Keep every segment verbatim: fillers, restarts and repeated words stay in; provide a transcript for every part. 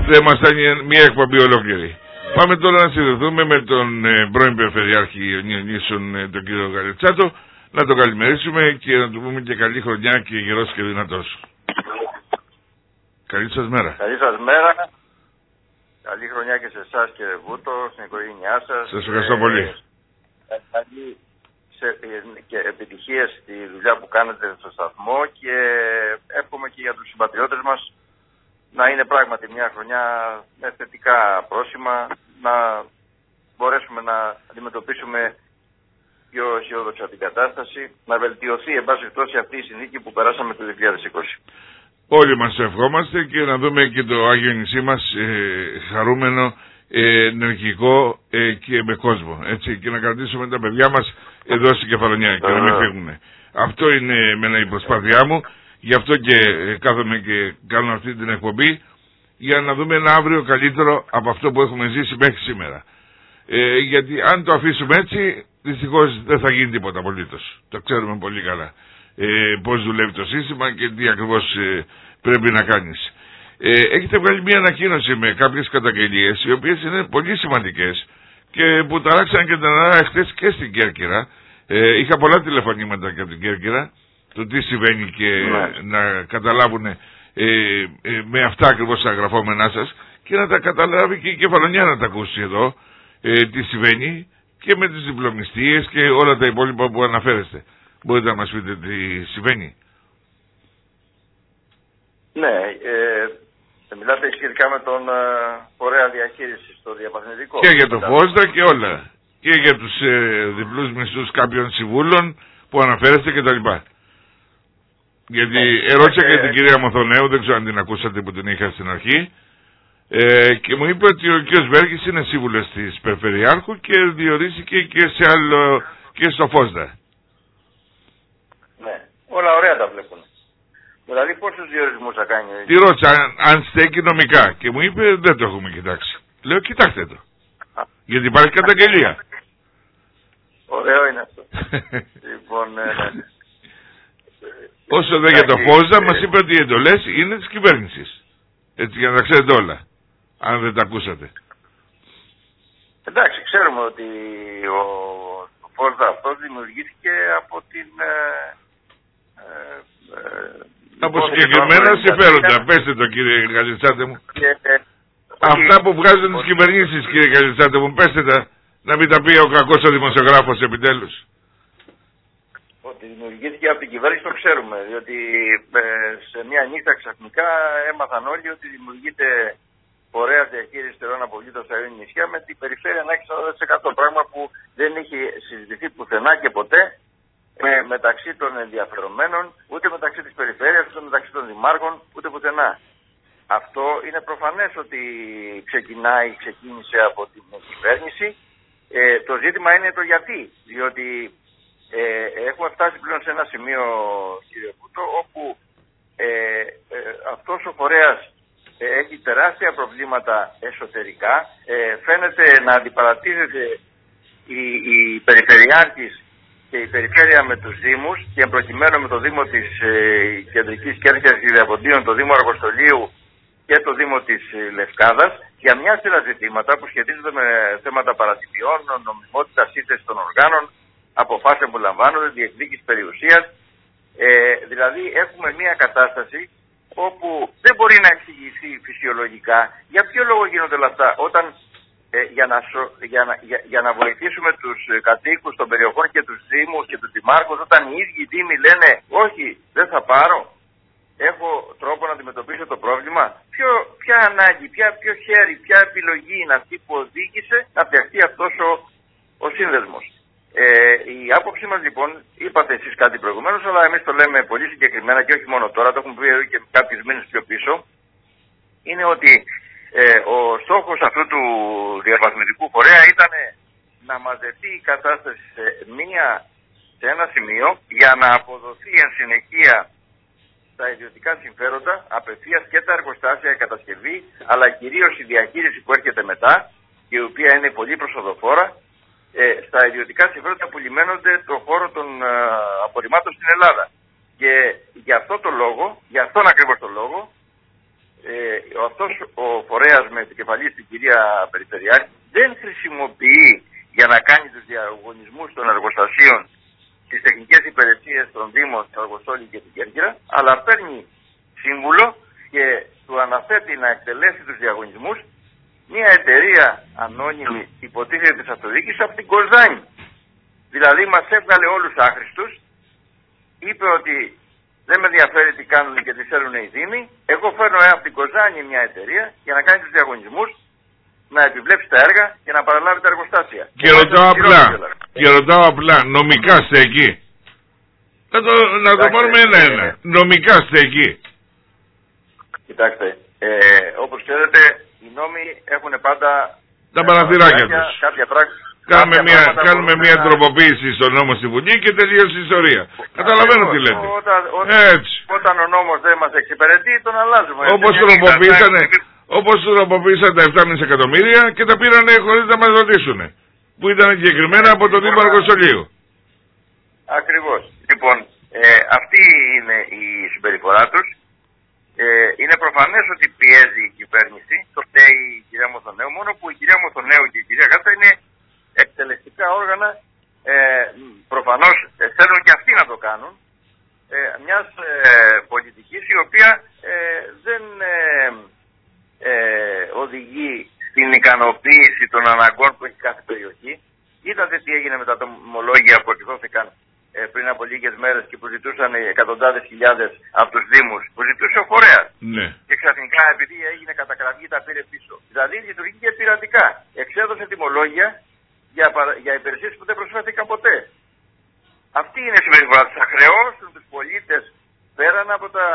θα ήμασταν μια εκπομπή ολόκληρη. Πάμε τώρα να συνδεθούμε με τον ε, πρώην Περιφερειάρχη Ιωνίων, ε, τον κύριο Γαλετσάτο, να τον καλημερίσουμε και να του πούμε και καλή χρονιά και γερός και δυνατός. Καλή σας μέρα. Καλή σας μέρα. Καλή χρονιά και σε εσάς κύριε Βούτο, στην οικογένειά σας. Σας ευχαριστώ ε, πολύ. Ε, καλή σε, ε, και επιτυχίες στη δουλειά που κάνετε στο σταθμό και εύχομαι και για τους συμπατριώτες μας να είναι πράγματι μια χρονιά με θετικά πρόσημα, να μπορέσουμε να αντιμετωπίσουμε πιο αισιόδοξα την κατάσταση, να βελτιωθεί εν πάση περιπτώσει αυτή η συνθήκη που περάσαμε το δύο χιλιάδες είκοσι. Όλοι μας ευχόμαστε και να δούμε και το Άγιο Νησί μας ε, χαρούμενο, ε, ενεργικό ε, και με κόσμο. Έτσι, και να κρατήσουμε τα παιδιά μας εδώ στην Κεφαλονιά και να μην φύγουν. Αυτό είναι εμένα η προσπάθειά μου. Γι' αυτό και ε, κάθομαι και κάνω αυτή την εκπομπή για να δούμε ένα αύριο καλύτερο από αυτό που έχουμε ζήσει μέχρι σήμερα. Ε, γιατί αν το αφήσουμε έτσι, δυστυχώς δεν θα γίνει τίποτα απολύτως. Το ξέρουμε πολύ καλά. Ε, πώς δουλεύει το σύστημα και τι ακριβώς ε, πρέπει να κάνεις. Ε, έχετε βγάλει μια ανακοίνωση με κάποιες καταγγελίες οι οποίες είναι πολύ σημαντικές και που ταράξαν και την ανάρα εχθές και στην Κέρκυρα. Ε, είχα πολλά τηλεφωνήματα και από την Κέρκυρα το τι συμβαίνει και ναι. να καταλάβουν ε, ε, με αυτά ακριβώς τα γραφόμενά σας και να τα καταλάβει και η Κεφαλονιά να τα ακούσει εδώ ε, τι συμβαίνει και με τις διπλωμιστίες και όλα τα υπόλοιπα που αναφέρεστε. Μπορείτε να μας πείτε τι συμβαίνει? Ναι, ε, μιλάτε σχετικά με τον ε, φορέα διαχείρισης στο διαπαθητικό. Και για το Φώστα και όλα. Και για τους ε, διπλούς μισθούς κάποιων συμβούλων που αναφέρεστε και τα λοιπά. Γιατί ναι, ερώτησα ε, και την κυρία Μοθονέου, δεν ξέρω αν την ακούσατε που την είχα στην αρχή, ε, και μου είπε ότι ο κ. Βέργης είναι σύμβουλος της Περιφερειάρχου και διορίστηκε και σε άλλο και στο Φώστα. Ναι, όλα ωραία τα βλέπουν. Δηλαδή πόσους διορισμούς θα κάνει? Τι ρώτησα αν, αν στέκει νομικά και μου είπε δεν το έχουμε κοιτάξει. Λέω κοιτάξτε το. Α. Γιατί υπάρχει καταγγελία. Ωραίο είναι αυτό. Λοιπόν, ε, όσο δεν για το Φώστα, μας είπε ότι οι εντολές είναι της κυβέρνησης. Έτσι για να τα ξέρετε όλα. Αν δεν τα ακούσατε. Εντάξει, ξέρουμε ότι ο, ο Φώστα αυτός δημιουργήθηκε από την... Ε, ε, ε, από συγκεκριμένα συμφέροντα. Πέστε το κύριε Γαλετσάτε μου. Και, ε, αυτά που βγάζουν τις κυβερνήσεις κύριε Γαλετσάτε μου, πέστε τα. Να μην τα πει ο κακός ο δημοσιογράφος επιτέλους. Ότι δημιουργήθηκε από την κυβέρνηση το ξέρουμε. Διότι ε, σε μια νύχτα ξαφνικά έμαθαν όλοι ότι δημιουργείται φορέας διαχείρισης τερών αποβλήτων στα Ιόνια νησιά με την περιφέρεια να έχει σαράντα τοις εκατό. Πράγμα που δεν είχε συζητηθεί πουθενά και ποτέ με, μεταξύ των ενδιαφερομένων, ούτε μεταξύ της περιφέρειας, ούτε μεταξύ των δημάρχων, ούτε πουθενά. Αυτό είναι προφανές ότι ξεκινάει, ξεκίνησε από την κυβέρνηση. Ε, το ζήτημα είναι το γιατί. Διότι ε, έχουμε φτάσει πλέον σε ένα σημείο, κύριε Βούτο, όπου ε, ε, αυτός ο φορέας ε, έχει τεράστια προβλήματα εσωτερικά. Ε, φαίνεται να αντιπαρατίζεται η, η Περιφερειάρχης και η Περιφέρεια με τους Δήμους και εμπροκειμένου με το Δήμο της ε, Κεντρικής Κέρκυρας και Διαποντίων, το Δήμο Αργοστολίου και το Δήμο της Λευκάδας για μια σειρά ζητήματα που σχετίζονται με θέματα παρατυπιών, νομιμότητας σύνθεσης των οργάνων, αποφάσεων που λαμβάνονται, διεκδίκηση περιουσίας. Ε, δηλαδή έχουμε μια κατάσταση όπου δεν μπορεί να εξηγηθεί φυσιολογικά για ποιο λόγο γίνονται όλα αυτά όταν ε, για, να, για, να, για, για να βοηθήσουμε τους κατοίκους των περιοχών και τους δήμους και τους δημάρχους, όταν οι ίδιοι δήμοι λένε όχι δεν θα πάρω, έχω τρόπο να αντιμετωπίσω το πρόβλημα. Ποιο, ποια ανάγκη, ποια, ποιο χέρι, ποια επιλογή είναι αυτή που οδήγησε να φτιαχτεί αυτός ο, ο σύνδεσμος. Ε, η άποψή μας λοιπόν, είπατε εσείς κάτι προηγουμένως, αλλά εμείς το λέμε πολύ συγκεκριμένα και όχι μόνο τώρα, το έχουμε πει και κάποιους μήνες πιο πίσω, είναι ότι ε, ο στόχος αυτού του διαβαθμιστικού φορέα ήταν να μαζευτεί η κατάσταση σε, μία, σε ένα σημείο για να αποδοθεί εν συνεχεία τα ιδιωτικά συμφέροντα, απευθείας και τα εργοστάσια, η κατασκευή, αλλά κυρίως η διαχείριση που έρχεται μετά, η οποία είναι πολύ προσοδοφόρα, ε, στα ιδιωτικά συμφέροντα που λιμένονται τον χώρο των ε, απορριμμάτων στην Ελλάδα. Και για αυτό το λόγο, για αυτόν ακριβώς το λόγο, ε, αυτός ο φορέας με επικεφαλή την κυρία Περιφερειάρχη δεν χρησιμοποιεί για να κάνει τους διαγωνισμούς των εργοστασίων τις τεχνικές υπηρεσίες των Δήμων, του Αργοστόλη και την Κέρκυρα, αλλά παίρνει σύμβουλο και του αναθέτει να εκτελέσει τους διαγωνισμούς μια εταιρεία ανώνυμη υποτίθεται της αυτοδιοίκησης από την Κοζάνη. Δηλαδή μας έβγαλε όλους άχρηστους, είπε ότι δεν με ενδιαφέρει τι κάνουν και τι θέλουν οι Δήμοι, εγώ φέρνω από την Κοζάνη μια εταιρεία για να κάνει τους διαγωνισμούς, να επιβλέψει τα έργα και να παραλάβει τα εργοστάσια. Και ρωτάω απλά, και ρωτάω απλά, νομικά στέκει. Να το, να το πάρουμε ένα-ένα. Ε, νομικά στέκει. Κοιτάξτε, ε, όπως ξέρετε, οι νόμοι έχουν πάντα τα παραθυράκια τους. Κάποια πράγματα. Κάνουμε μια, κάνουμε μια να... τροποποίηση στον νόμο στη Βουλή και τελείωσε η ιστορία. Καταλαβαίνω τι λέτε. Όταν, όταν, Έτσι. Όταν ο νόμος δεν μας εξυπηρετεί, τον αλλάζουμε. Όπως τροποποίησανε, όπως τροποποίησαν τα επτά εκατομμύρια και τα πήρανε χωρίς να μας ρωτήσουν. Που ήταν εγκεκριμένα από τον Δήμο Αργοστολίου. Ακριβώς. Λοιπόν, ε, αυτή είναι η συμπεριφορά τους. Ε, είναι προφανές ότι πιέζει η κυβέρνηση. Το λέει η κυρία Μοθονέου. Μόνο που η κυρία Μοθονέου και η κυρία Γάτσα είναι εκτελεστικά όργανα. Ε, προφανώς ε, θέλουν και αυτοί να το κάνουν. Ε, μιας ε, πολιτικής η οποία ε, δεν ε, ε, οδηγεί στην ικανοποίηση των αναγκών που έχει κάθε περιοχή. Είδατε τι έγινε με τα τομολόγια που εκδόθηκαν ε, πριν από λίγες μέρες και που ζητούσαν εκατοντάδες χιλιάδες από τους Δήμους, που ζητούσε ο φορέας. Ναι. Και ξαφνικά, επειδή έγινε κατακραυγή, τα πήρε πίσω. Δηλαδή λειτουργήθηκε πειρατικά. Εξέδωσε τιμολόγια για, για υπηρεσίες που δεν προσφέρθηκαν ποτέ. Αυτή είναι η συμπεριφορά τους. Θα χρεώσουν τους πολίτες πέραν από τα,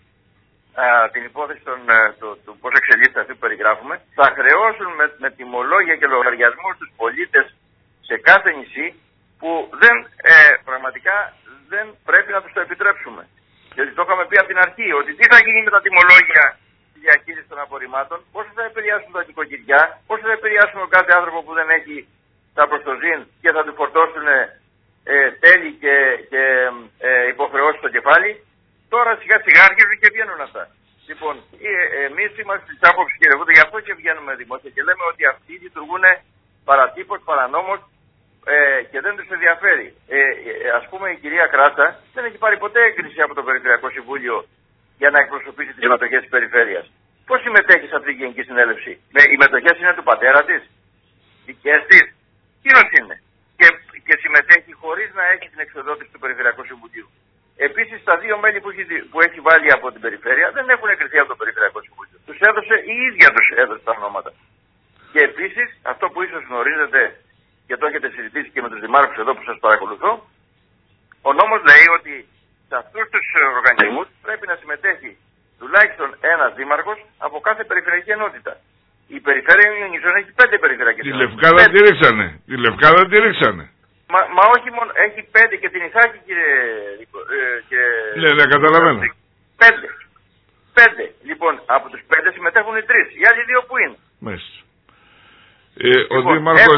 α, την υπόθεση των, του, του πώς εξελίσσεται αυτή που περιγράφουμε, θα χρεώσουν με, με τιμολόγια και λογαριασμούς τους πολίτες σε κάθε νησί που δεν, ε, πραγματικά δεν πρέπει να τους το επιτρέψουμε. Γιατί το είχαμε πει από την αρχή, ότι τι θα γίνει με τα τιμολόγια στη διαχείριση των απορριμμάτων, πώς θα επηρεάσουν τα νοικοκυριά, πώς θα επηρεάσουν κάθε άνθρωπο που δεν έχει τα προστοζήν και θα του φορτώσουν ε, τέλη και, και ε, υποχρεώσεις στο κεφάλι. Τώρα σιγά σιγά αρχίζουν και βγαίνουν αυτά. Λοιπόν, ε, εμείς είμαστε της άποψης, κύριε Βούτα, γι' αυτό και βγαίνουμε δημόσια και λέμε ότι αυτοί λειτουργούν παρατύπως, παρανόμως ε, και δεν τους ενδιαφέρει. Ε, ε, ας πούμε η κυρία Κράτσα δεν έχει πάρει ποτέ έγκριση από το Περιφερειακό Συμβούλιο για να εκπροσωπήσει τις μετοχές της Περιφέρειας. Πώς συμμετέχει σε αυτή τη Γενική Συνέλευση? Με, οι μετοχές είναι του πατέρα της, δικές της, κύριος είναι. Και, και συμμετέχει χωρίς να έχει την εξοδότηση του Περιφερειακού Συμβουλίου. Επίσης, τα δύο μέλη που έχει, που έχει βάλει από την Περιφέρεια δεν έχουν εγκριθεί από το Περιφερειακό Συμβούλιο. Τους έδωσε η ίδια τους έδωσε τα ονόματα. Και επίσης, αυτό που ίσως γνωρίζετε και το έχετε συζητήσει και με τους δημάρχους εδώ που σας παρακολουθώ, ο νόμος λέει ότι σε αυτούς τους οργανισμούς πρέπει να συμμετέχει τουλάχιστον ένας δήμαρχος από κάθε περιφερειακή ενότητα. Η περιφέρεια Ιωνισών έχει πέντε περιφερειακές ενότητες. Τη Λευκάδα τη ρίξανε. Τη Λευκάδα τη ρίξανε. Μα, μα όχι μόνο, έχει πέντε και την Ιθάκη, κύριε... Ε, και... Ναι, ναι, καταλαβαίνω. Πέντε. Πέντε. Λοιπόν, από τους πέντε συμμετέχουν οι τρεις. Οι άλλοι δύο που είναι. Μάλιστα. Ε, λοιπόν, ο Δήμαρχος,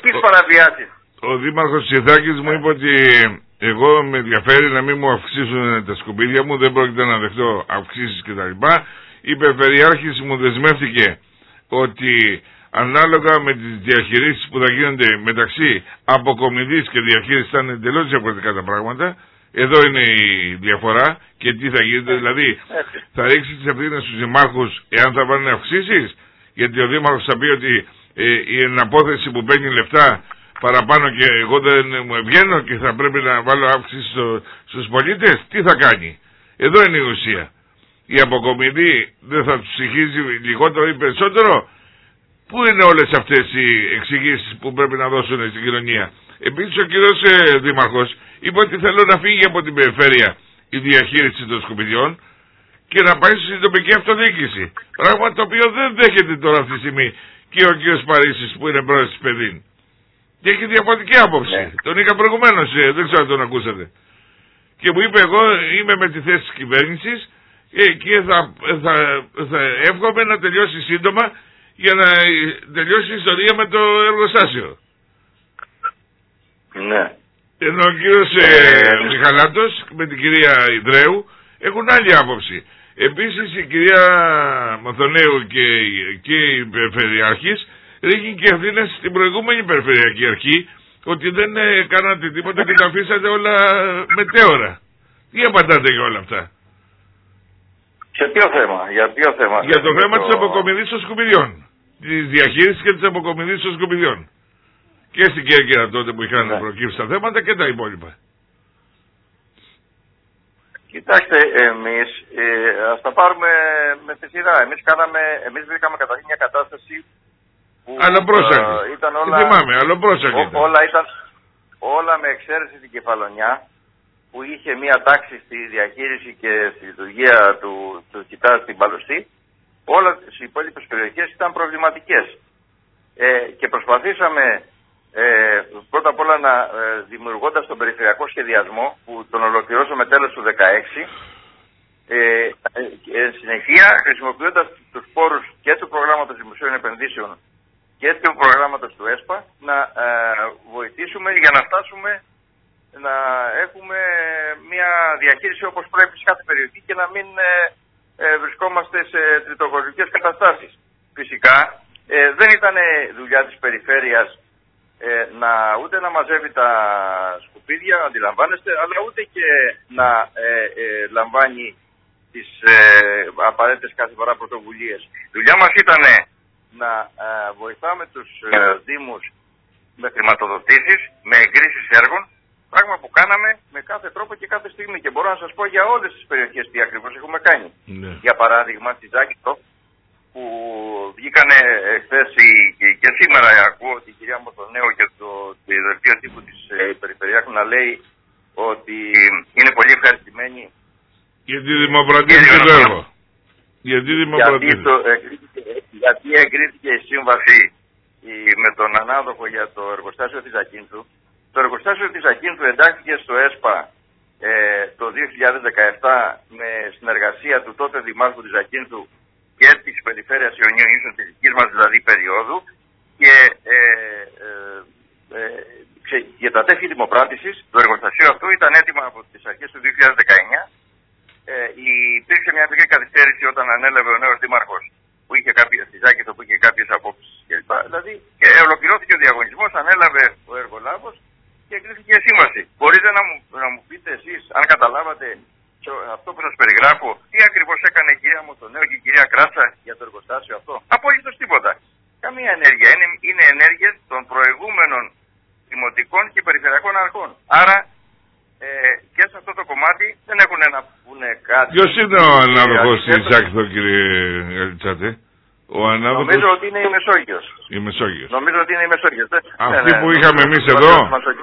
ε, ο, ο Δήμαρχος της Ιθάκης μου είπε ότι εγώ με ενδιαφέρει να μην μου αυξήσουν τα σκουπίδια μου, δεν πρόκειται να δεχτώ αυξήσεις κτλ. Η Περιφερειάρχης μου δεσμεύτηκε ότι ανάλογα με τις διαχειρίσεις που θα γίνονται μεταξύ αποκομιδής και διαχείρισης θα είναι εντελώς διαφορετικά τα πράγματα. Εδώ είναι η διαφορά και τι θα γίνεται, δηλαδή θα ρίξει τις ευθύνες στους δημάρχους εάν θα βάλουν αυξήσεις, γιατί ο δήμαρχος θα πει ότι ε, η εναπόθεση που παίρνει λεφτά παραπάνω και εγώ δεν μου ευγαίνω και θα πρέπει να βάλω αύξηση στο, στους πολίτες, τι θα κάνει? Εδώ είναι η ουσία. Η αποκομιδή δεν θα τους ψυχίζει λιγότερο ή περισσότερο? Πού είναι όλες αυτές οι εξηγήσεις που πρέπει να δώσουν στην κοινωνία? Επίσης ο κύριος ε, Δήμαρχος είπε ότι θέλω να φύγει από την περιφέρεια η διαχείριση των σκουπιδιών και να πάει στην τοπική αυτοδιοίκηση. Πράγμα το οποίο δεν δέχεται τώρα αυτή τη στιγμή και ο κύριος Παρίσης που είναι πρόεδρος της ΠΕΔΗΝ. Και έχει διαφορετική άποψη. Ναι. Τον είχα προηγουμένως, ε, δεν ξέρω αν τον ακούσατε. Και μου είπε εγώ είμαι με τη θέση της κυβέρνησης ε, και θα, θα, θα εύχομαι να τελειώσει σύντομα για να τελειώσει η ιστορία με το εργοστάσιο. Ναι. Ενώ ο κύριος ε, ε, Μιχαλάτος με την κυρία Ιδρέου έχουν άλλη άποψη. Επίσης η κυρία Μαθονέου και, και η Περιφερειάρχης ρίχνει και ευθύνες στην προηγούμενη Περιφερειακή Αρχή ότι δεν ε, κάνατε τίποτα και τα αφήσατε όλα μετέωρα. Τι απαντάτε για όλα αυτά? Σε ποιο θέμα, για ποιο θέμα? Για το θέμα το... της αποκομιδής των σκουπιδιών. Της διαχείρισης και της αποκομιδής των σκουπιδιών. Και στην Κέρκυρα τότε που είχαν ναι. προκύψει τα θέματα και τα υπόλοιπα. Κοιτάξτε, εμείς ε, ας τα πάρουμε με τη σειρά. Εμείς, κάναμε, εμείς βρήκαμε καταρχήν μια κατάσταση που αλλά πρόσεχε. Ε, ήταν όλα, θυμάμαι, αλλά πρόσεχε. Ό, όλα, ήταν, όλα με εξαίρεση την Κεφαλονιά, που είχε μια τάξη στη διαχείριση και στη λειτουργία του, του κοιτά στην Παλωστή. Όλα οι υπόλοιπες περιοχές ήταν προβληματικές. Ε, και προσπαθήσαμε ε, πρώτα απ' όλα να ε, δημιουργώντας τον περιφερειακό σχεδιασμό που τον ολοκληρώσαμε τέλος του δύο χιλιάδες δεκαέξι, ε, ε, συνεχεία χρησιμοποιώντας τους πόρους και του προγράμματος δημοσίων επενδύσεων και του προγράμματος του ΕΣΠΑ να ε, βοηθήσουμε για να φτάσουμε να έχουμε μια διαχείριση όπως πρέπει σε κάθε περιοχή και να μην ε, ε, βρισκόμαστε σε τριτογωνικές καταστάσεις. Φυσικά ε, δεν ήταν δουλειά της περιφέρειας ε, να, ούτε να μαζεύει τα σκουπίδια, αντιλαμβάνεστε, αλλά ούτε και να ε, ε, λαμβάνει τις ε, απαραίτητες κάθε φορά πρωτοβουλίες. Η δουλειά μας ήταν να ε, βοηθάμε τους ε, δήμους με χρηματοδοτήσεις, με εγκρίσεις έργων, πράγμα που κάναμε με κάθε τρόπο και κάθε στιγμή. Και μπορώ να σας πω για όλες τις περιοχές τι ακριβώς έχουμε κάνει. Ναι. Για παράδειγμα, στη Ζάκηθο, που βγήκανε χθες και, και σήμερα ακούω την κυρία Μοθονέου και το, το δελτίο τύπου της ε, Περιφερειάρχου να λέει ότι είναι πολύ ευχαριστημένοι γιατί δημοπρατήθηκε το έργο. Γιατί δημοπρατήθηκε. Γιατί εγκρίθηκε η σύμβαση η, με τον ανάδοχο για το εργοστάσιο της Ζακίνθου. Το εργοστάσιο της Ζακίνθου εντάχθηκε στο ΕΣΠΑ ε, το δύο χιλιάδες δεκαεπτά με συνεργασία του τότε Δημάρχου της Ζακίνθου και της Περιφέρειας Ιωνίων Ίσων της δικής μας δηλαδή περίοδου και ε, ε, ε, ξε, για τα τέφη δημοπράτησης το εργοστασίο αυτό ήταν έτοιμα από τις αρχές του δύο χιλιάδες δεκαεννιά. Ε, υπήρξε μια μικρή καθυστέρηση όταν ανέλαβε ο νέος δήμαρχος που είχε κάποιες στη Ζάκηθο που είχε κάποιες απόψεις κλπ. Δηλαδή και ολοκληρώθηκε ο διαγωνισμός, ανέλαβε ο εργολάβος και εγκρίθηκε η σύμβαση. Μπορείτε να μου, να μου πείτε εσείς, αν καταλάβατε αυτό που σας περιγράφω, τι ακριβώς έκανε η κυρία Μοθονέου και η κυρία Κράτσα για το εργοστάσιο αυτό? Απόλυτος τίποτα. Καμία ενέργεια. Είναι, είναι ενέργειες των προηγούμενων δημοτικών και περιφερειακών αρχών. Άρα ε, και σε αυτό το κομμάτι δεν έχουν να πούνε κάτι. Ποιος είναι ο ανάδοχος της Ζάκηθο, κύριε Ελτσάτε? Ο ανάδοχος... Νομίζω ότι είναι η Μεσόγειος. Η Μεσόγειος. Νομίζω ότι είναι η Μεσόγειος. Αυτή ναι, που ναι, είχαμε ναι, εμείς ναι, εδώ.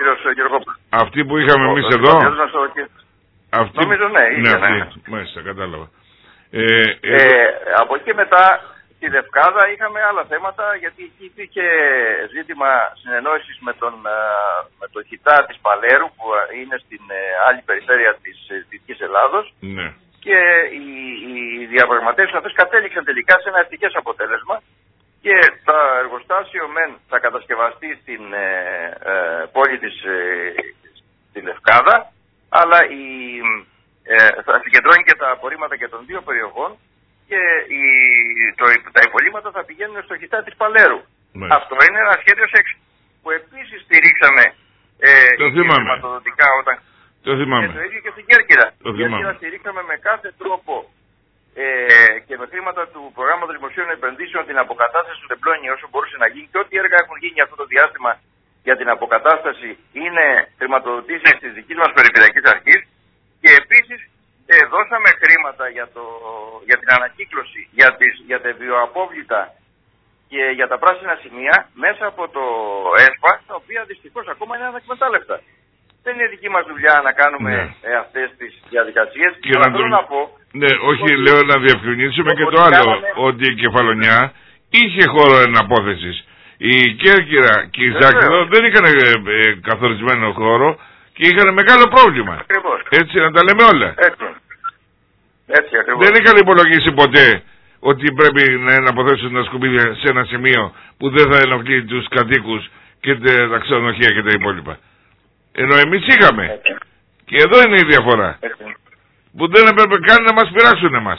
Αυτή που είχαμε εμείς εδώ. Αυτή... Νομίζω ναι, ναι, ναι, αυτή. ναι. Μάλιστα, κατάλαβα. Ε, ε, ε, από εκεί μετά στη Λευκάδα είχαμε άλλα θέματα γιατί εκεί υπήρχε ζήτημα συνεννόησης με τον, με τον χιτά της Παλέρου που είναι στην άλλη περιφέρεια της Δυτικής Ελλάδος. Ναι. Και οι, οι διαπραγματεύσεις αυτές κατέληξαν τελικά σε ένα ευτυχές αποτέλεσμα και το εργοστάσιο μεν θα κατασκευαστεί στην ε, ε, πόλη της ε, στη Λευκάδα, αλλά η, ε, θα συγκεντρώνει και τα απορρίμματα και των δύο περιοχών και η, το, τα υπολείμματα θα πηγαίνουν στο χιτά της Παλέρου. Ναι. Αυτό είναι ένα σχέδιο σεξ που επίσης στηρίξαμε ε, χρηματοδοτικά όταν... Το θυμάμαι. Και το ίδιο και στην Κέρκυρα. Το στην Κέρκυρα στηρίξαμε με κάθε τρόπο ε, και με χρήματα του προγράμματος δημοσίων επενδύσεων την αποκατάσταση του τεμπλόνι όσο μπορούσε να γίνει και ό,τι έργα έχουν γίνει αυτό το διάστημα για την αποκατάσταση είναι χρηματοδοτήσεις της δικής μας περιφερειακής αρχής και επίσης ε, δώσαμε χρήματα για, το, για την ανακύκλωση, για, τις, για τα βιοαπόβλητα και για τα πράσινα σημεία μέσα από το ΕΣΠΑ, τα οποία δυστυχώς ακόμα είναι ανεκμετάλλευτα. Δεν είναι δική μας δουλειά να κάνουμε ναι. ε, αυτές τις διαδικασίες. Και να θέλω να πω... Ναι, όχι, ότι... λέω να διευκρινίσουμε και το άλλο, κάναμε... ότι η Κεφαλονιά είχε χώρο εναπόθεσης. Η Κέρκυρα και η Ζάκηθο δεν είχαν ε, ε, καθορισμένο χώρο και είχαν μεγάλο πρόβλημα. Ακριβώς. Έτσι να τα λέμε όλα. Έτσι. Έτσι ακριβώς. Δεν είχαν υπολογίσει ποτέ ότι πρέπει να εναποθέσουν τα σκουπίδια σε ένα σημείο που δεν θα ενοχλεί τους κατοίκους και τα ξενοδοχεία και τα υπόλοιπα. Ενώ εμείς είχαμε. Έτσι. Και εδώ είναι η διαφορά. Έτσι. Που δεν έπρεπε καν να μας πειράξουν εμάς.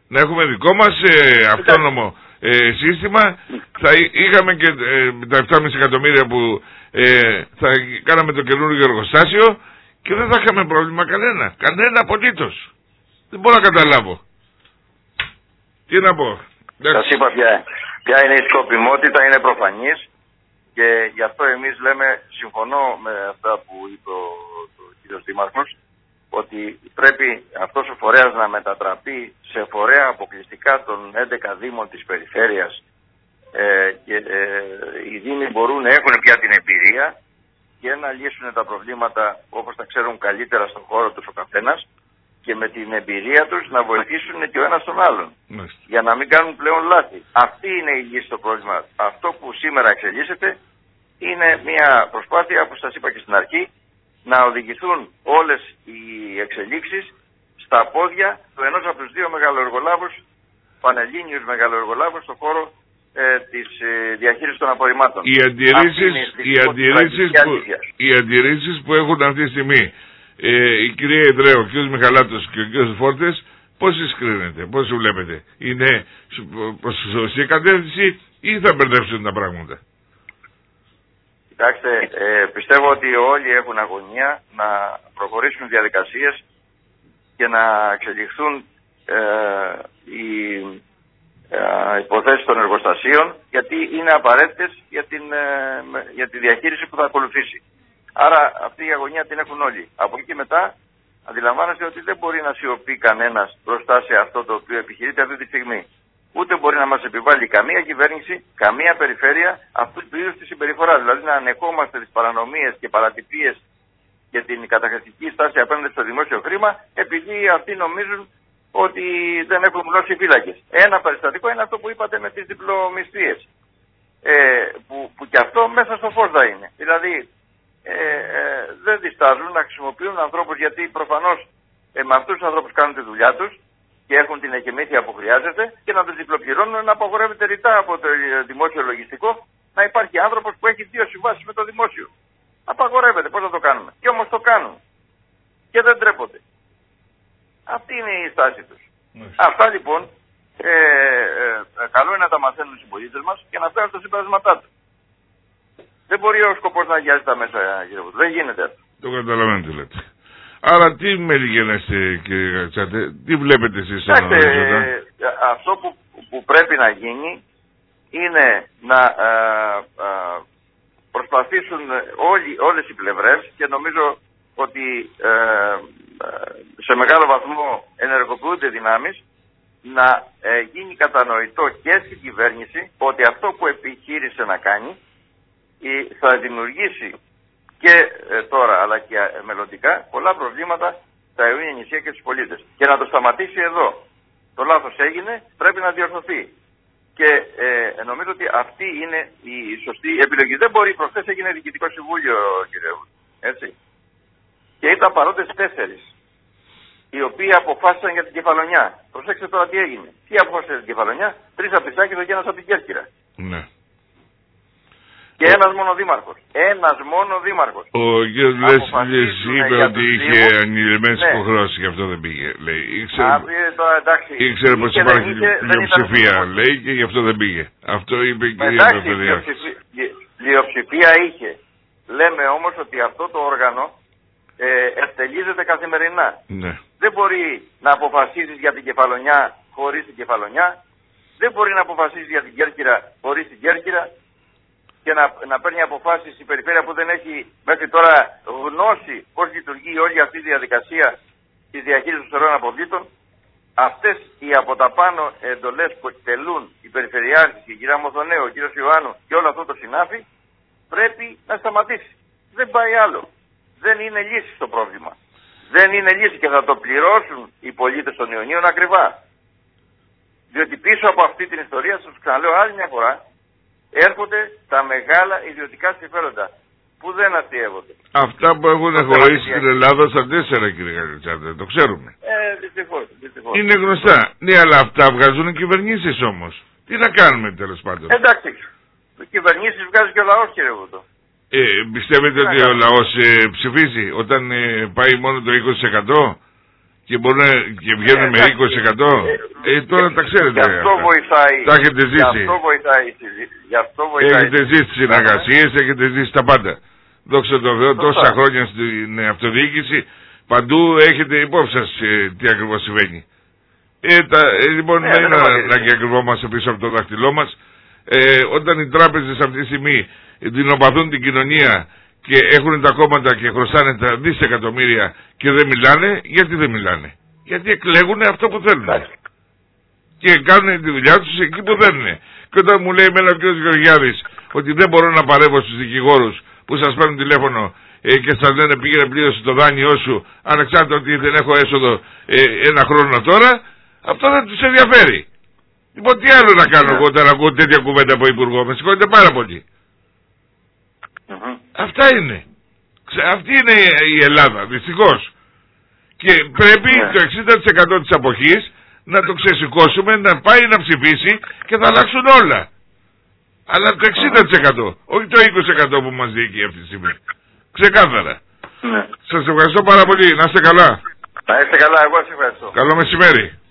Να έχουμε δικό μας ε, αυτόνομο ε, σύστημα. Θα είχαμε και ε, τα επτά κόμμα πέντε εκατομμύρια που ε, θα κάναμε το καινούργιο εργοστάσιο και δεν θα είχαμε πρόβλημα κανένα. Κανένα απολύτως. Δεν μπορώ να καταλάβω. Τι να πω. Σας είπα ποια, ποια είναι η σκοπιμότητα, είναι προφανής και γι' αυτό εμείς λέμε, συμφωνώ με αυτά που είπε ο, ο κ. Δήμαρχος, ότι πρέπει αυτός ο φορέας να μετατραπεί σε φορέα αποκλειστικά των έντεκα δήμων της περιφέρειας ε, και ε, οι δήμοι μπορούν να έχουν πια την εμπειρία και να λύσουν τα προβλήματα όπως τα ξέρουν καλύτερα στον χώρο τους ο καθένας και με την εμπειρία τους να βοηθήσουν και ο ένας τον άλλον. Μάλιστα. Για να μην κάνουν πλέον λάθη. Αυτή είναι η λύση στο πρόβλημα. Αυτό που σήμερα εξελίσσεται είναι μια προσπάθεια που σας είπα και στην αρχή, να οδηγηθούν όλες οι εξελίξεις στα πόδια του ενός από τους δύο μεγαλοεργολάβους, πανελλήνιους μεγαλοεργολάβους στον χώρο ε, της ε, διαχείρισης των απορριμμάτων. Οι αντιρρήσεις, οι, αντιρρήσεις που, οι αντιρρήσεις που έχουν αυτή τη στιγμή ε, η κυρία Ιδρέου, ο κ. Μιχαλάτος και ο κ. Φόρτες, πώς συγκρίνεται, πώς βλέπετε? Είναι προς σωστή κατεύθυνση ή θα μπερδέψουν τα πράγματα? Κοιτάξτε, ε, πιστεύω ότι όλοι έχουν αγωνία να προχωρήσουν διαδικασίες και να εξελιχθούν ε, οι ε, υποθέσεις των εργοστασίων, γιατί είναι απαραίτητες για, την, ε, για τη διαχείριση που θα ακολουθήσει. Άρα αυτή η αγωνία την έχουν όλοι. Από εκεί και μετά αντιλαμβάνεστε ότι δεν μπορεί να σιωπεί κανένας μπροστά σε αυτό το οποίο επιχειρείται αυτή τη στιγμή. Ούτε μπορεί να μας επιβάλλει καμία κυβέρνηση, καμία περιφέρεια αυτού του είδους τη συμπεριφορά. Δηλαδή να ανεχόμαστε τις παρανομίες και παρατυπίες και την καταχρηστική στάση απέναντι στο δημόσιο χρήμα, επειδή αυτοί νομίζουν ότι δεν έχουν γνώσει οι φύλακες. Ένα περιστατικό είναι αυτό που είπατε με τις διπλομισθίες. Ε, που, που και αυτό μέσα στο φως θα είναι. Δηλαδή ε, ε, δεν διστάζουν να χρησιμοποιούν ανθρώπους, γιατί προφανώς ε, με αυτούς τους ανθρώπους κάνουν τη δουλειά τους και έχουν την εκεμήθεια που χρειάζεται, και να τους διπλοπληρώνουν, να απαγορεύεται ρητά από το δημόσιο λογιστικό να υπάρχει άνθρωπος που έχει δύο συμβάσεις με το δημόσιο. Απαγορεύεται, πώς θα το κάνουμε? Και όμως το κάνουν. Και δεν τρέπονται. Αυτή είναι η στάση τους. Mm. Αυτά λοιπόν, ε, ε, καλό είναι να τα μαθαίνουν οι συμπολίτες μας και να φτάνουν στα συμπεράσματά τους. Δεν μπορεί ο σκοπός να αγιάζει τα μέσα, κύριε Βούτο. Δεν γίνεται αυτό. Το καταλαβαίνω τι λέτε. Άρα τι μεριγενέστε, κύριε Κατσάτε, τι βλέπετε εσείς σαν ορίζοντα? Ε, αυτό που, που πρέπει να γίνει είναι να ε, ε, προσπαθήσουν όλοι, όλες οι πλευρές, και νομίζω ότι ε, ε, σε μεγάλο βαθμό ενεργοποιούνται δυνάμεις, να ε, γίνει κατανοητό και στην κυβέρνηση ότι αυτό που επιχείρησε να κάνει ε, θα δημιουργήσει και ε, τώρα αλλά και ε, μελλοντικά πολλά προβλήματα στα Ιωνία νησιά και τους πολίτες. Και να το σταματήσει εδώ. Το λάθος έγινε, πρέπει να διορθωθεί. Και ε, νομίζω ότι αυτή είναι η σωστή επιλογή. Δεν μπορεί, προχθές έγινε διοικητικό συμβούλιο, κύριε Βούτο, έτσι. Και ήταν παρόντες τέσσερις, οι οποίοι αποφάσισαν για την Κεφαλονιά. Προσέξτε τώρα τι έγινε. Τι αποφάσισαν για την Κεφαλονιά? Τρεις από τη Σάκηδο και ένας από την Κέρκυρα. Ναι. Και ένας μόνο δήμαρχος. Ένας μόνο δήμαρχος. Ο κ. Λέσλης είπε ότι είχε ανηλυμένες ναι. υποχρεώσεις, γι' αυτό δεν πήγε. Λέει. Ήξερε, Α, τώρα, εντάξει, ήξερε πως υπάρχει πλειοψηφία, λέει, και γι' αυτό δεν πήγε. Αυτό είπε και η Παπαδιά. Πλειοψηφία είχε. Λέμε όμως ότι αυτό το όργανο ε, ευτελίζεται καθημερινά. Ναι. Δεν μπορεί να αποφασίζεις για την Κεφαλονιά χωρίς την Κεφαλονιά. Δεν μπορεί να αποφασίζεις για την Κέρκυρα χωρίς την Κέρκυρα. Και να, να παίρνει αποφάσεις η περιφέρεια που δεν έχει μέχρι τώρα γνώση πώς λειτουργεί όλη αυτή η διαδικασία της διαχείρισης των σωρών αποβλήτων. Αυτές οι από τα πάνω εντολές που εκτελούν οι περιφερειάρχες, η κυρία Μοθονέου, ο κύριος Ιωάννου και όλο αυτό το συνάφι, πρέπει να σταματήσει. Δεν πάει άλλο. Δεν είναι λύση στο πρόβλημα. Δεν είναι λύση και θα το πληρώσουν οι πολίτες των Ιωνίων ακριβά. Διότι πίσω από αυτή την ιστορία, σας ξαναλέω άλλη μια φορά, έρχονται τα μεγάλα ιδιωτικά συμφέροντα που δεν αστειεύονται. Αυτά που έχουν χωρίσει στην Ελλάδα στα τέσσερα, κύριε Κατσάτε, το ξέρουμε. Ε, δυστυχώς, δυστυχώς. Είναι γνωστά. Ναι, αλλά αυτά βγάζουν οι κυβερνήσεις όμως. Τι να κάνουμε τέλος πάντων? Εντάξει, οι κυβερνήσεις βγάζει και ο λαός, κύριε Βούτο. Ε, πιστεύετε ότι ο λαός ε, ψηφίζει όταν ε, πάει μόνο το είκοσι τοις εκατό? και μπορούν και βγαίνουν με είκοσι τοις εκατό. Ε, τώρα τα ξέρετε. Γι' αυτό βοηθάει. Τα έχετε ζήσει. Γι' αυτό βοηθάει. Γι' αυτό βοηθάει. Έχετε ζήσει τις συνεργασίες, έχετε ζήσει τα πάντα. Δόξα τω Θεώ, τόσα χρόνια στην αυτοδιοίκηση, παντού έχετε υπόψη σας ε, τι ακριβώς συμβαίνει. Ε, τα, ε, λοιπόν, δεν είναι να και κρυβόμαστε πίσω από το δάχτυλό μας. Ε, όταν οι τράπεζες αυτή τη στιγμή δεινοπαθούν την κοινωνία και έχουν τα κόμματα και χρωστάνε τα δισεκατομμύρια και δεν μιλάνε, γιατί δεν μιλάνε? Γιατί εκλέγουν αυτό που θέλουν. Και κάνουν τη δουλειά τους εκεί που θέλουν. Και όταν μου λέει εμένα ο κ. Γεωργιάδης ότι δεν μπορώ να παρεύω στους δικηγόρους που σας παίρνουν τηλέφωνο ε, και σας λένε πήγαινε πλήρωσε το δάνειό σου, ανεξάρτητα ότι δεν έχω έσοδο ε, ένα χρόνο τώρα, αυτό δεν τους ενδιαφέρει. Λοιπόν, τι άλλο να κάνω εγώ όταν ακούω τέτοια κουβέντα από υπουργό? Με συγχωρείτε πάρα πολύ. Mm-hmm. Αυτά είναι. Αυτή είναι η Ελλάδα, δυστυχώς. Και πρέπει yeah. το εξήντα τοις εκατό της αποχής να το ξεσηκώσουμε, να πάει να ψηφίσει και θα αλλάξουν όλα. Αλλά το εξήντα τοις εκατό, όχι το είκοσι τοις εκατό που μας διοικεί αυτή τη στιγμή. Ξεκάθαρα. Yeah. Σας ευχαριστώ πάρα πολύ. Να είστε καλά. Να είστε καλά, εγώ σας ευχαριστώ. Καλό μεσημέρι.